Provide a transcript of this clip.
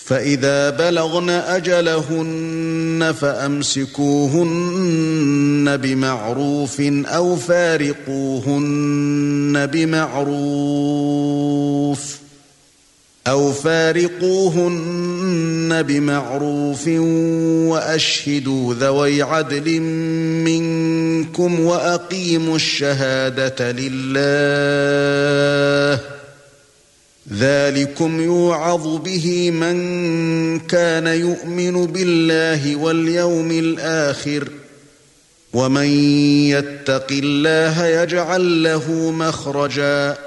فإذا بلغن أجلهن فأمسكوهن بمعروف أو فارقوهن بمعروف وأشهدوا ذوي عدل منكم وأقيموا الشهادة لله ذلكم يوعظ به من كان يؤمن بالله واليوم الآخر ومن يتق الله يجعل له مخرجا